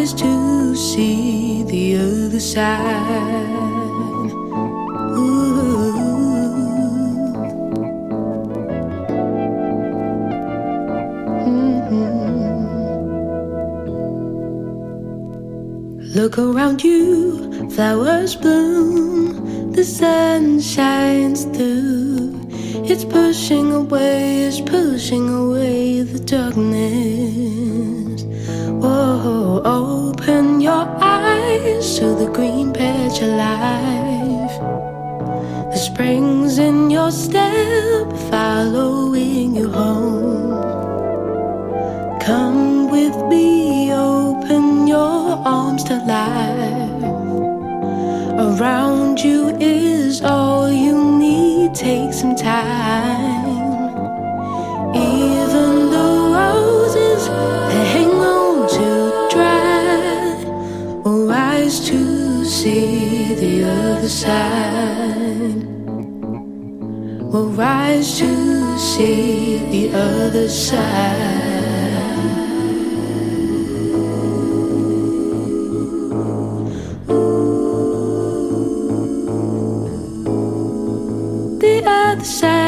rise to see the other side. Ooh. Look around you, flowers bloom, the sun shines through. It's pushing away the darkness. Whoa, open your eyes to the green patch of life. The springs in your step, following you home. Come with me, open your arms to life. Around you is all you need, take some time. Even the roses that hang on to dry will rise to see the other side. Will rise to see the other side. The other side.